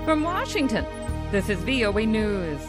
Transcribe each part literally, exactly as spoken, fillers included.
From Washington, this is V O A News.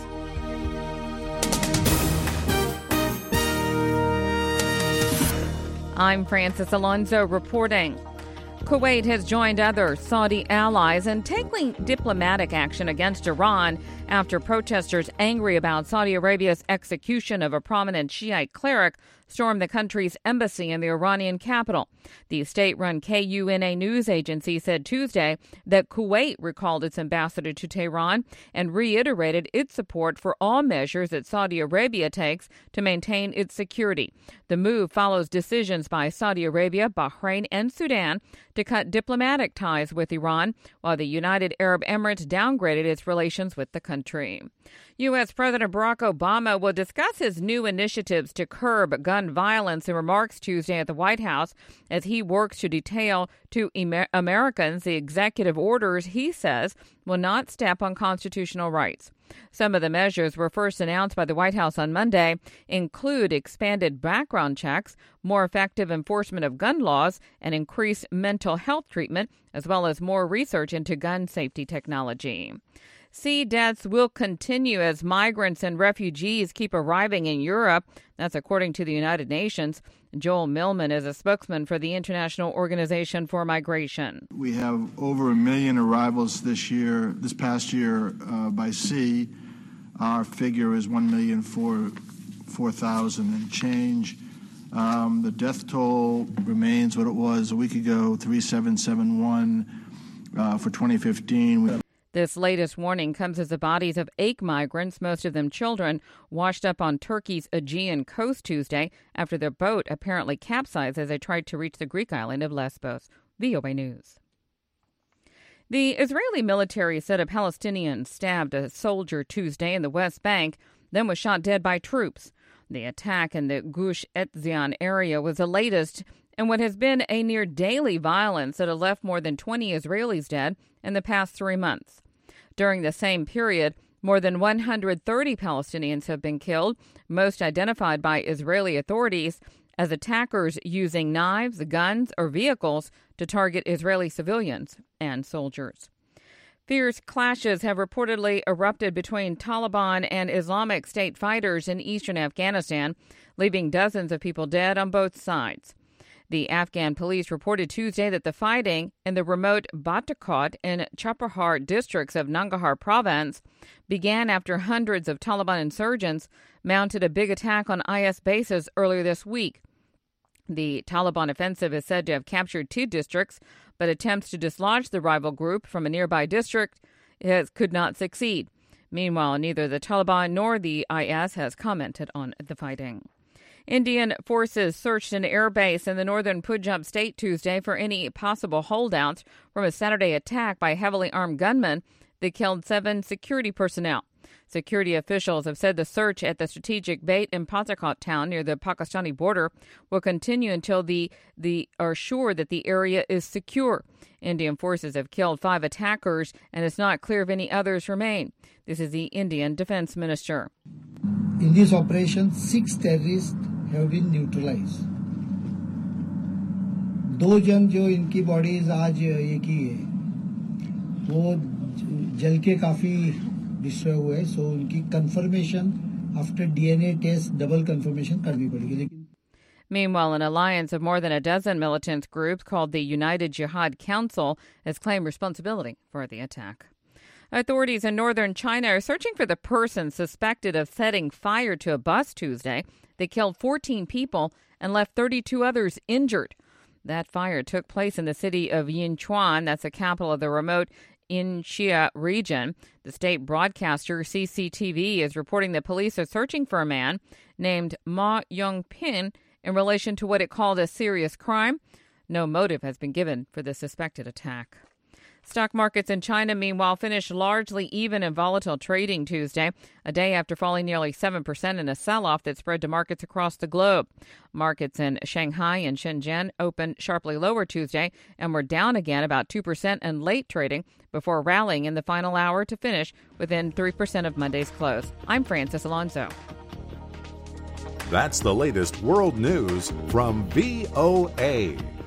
I'm Francis Alonso reporting. Kuwait has joined other Saudi allies in taking diplomatic action against Iran after protesters angry about Saudi Arabia's execution of a prominent Shiite cleric stormed the country's embassy in the Iranian capital. The state-run K U N A news agency said Tuesday that Kuwait recalled its ambassador to Tehran and reiterated its support for all measures that Saudi Arabia takes to maintain its security. The move follows decisions by Saudi Arabia, Bahrain, and Sudan to cut diplomatic ties with Iran, while the United Arab Emirates downgraded its relations with the country. U S. President Barack Obama will discuss his new initiatives to curb gun violence in remarks Tuesday at the White House as he works to detail to Amer- Americans the executive orders he says will not step on constitutional rights. Some of the measures were first announced by the White House on Monday include expanded background checks, more effective enforcement of gun laws, and increased mental health treatment, as well as more research into gun safety technology. Sea deaths will continue as migrants and refugees keep arriving in Europe. That's according to the United Nations. Joel Millman is a spokesman for the International Organization for Migration. We have over a million arrivals this year, this past year uh, by sea. Our figure is one million four thousand and change. Um, the death toll remains what it was a week ago, three seven seven one uh, for twenty fifteen. We This latest warning comes as the bodies of eight migrants, most of them children, washed up on Turkey's Aegean coast Tuesday after their boat apparently capsized as they tried to reach the Greek island of Lesbos. V O A News. The Israeli military said a Palestinian stabbed a soldier Tuesday in the West Bank, then was shot dead by troops. The attack in the Gush Etzion area was the latest in what has been a near daily violence that has left more than twenty Israelis dead in the past three months. During the same period, more than one hundred thirty Palestinians have been killed, most identified by Israeli authorities as attackers using knives, guns, or vehicles to target Israeli civilians and soldiers. Fierce clashes have reportedly erupted between Taliban and Islamic State fighters in eastern Afghanistan, leaving dozens of people dead on both sides. The Afghan police reported Tuesday that the fighting in the remote Batakot and Chapahar districts of Nangarhar province began after hundreds of Taliban insurgents mounted a big attack on I S bases earlier this week. The Taliban offensive is said to have captured two districts, but attempts to dislodge the rival group from a nearby district has, could not succeed. Meanwhile, neither the Taliban nor the I S has commented on the fighting. Indian forces searched an air base in the northern Punjab state Tuesday for any possible holdouts from a Saturday attack by heavily armed gunmen that killed seven security personnel. Security officials have said the search at the strategic Bait and Patakot town near the Pakistani border will continue until the, the are sure that the area is secure. Indian forces have killed five attackers, and it's not clear if any others remain. This is the Indian defense minister. In this operation, six terrorists have been neutralized. दो जन जो इनकी bodies आज ये की है वो जल के काफी डिस्ट्रॉय हुए हैं, सो उनकी confirmation after DNA test double confirmation करनी पड़ेगी. लेकिन Meanwhile, an alliance of more than a dozen militant groups called the United Jihad Council has claimed responsibility for the attack. Authorities in northern China are searching for the person suspected of setting fire to a bus Tuesday that killed fourteen people and left thirty-two others injured. That fire took place in the city of Yinchuan, that's the capital of the remote Inxia region. The state broadcaster C C T V is reporting that police are searching for a man named Ma Yongpin in relation to what it called a serious crime. No motive has been given for the suspected attack. Stock markets in China, meanwhile, finished largely even in volatile trading Tuesday, a day after falling nearly seven percent in a sell-off that spread to markets across the globe. Markets in Shanghai and Shenzhen opened sharply lower Tuesday and were down again about two percent in late trading before rallying in the final hour to finish within three percent of Monday's close. I'm Francis Alonso. That's the latest world news from V O A.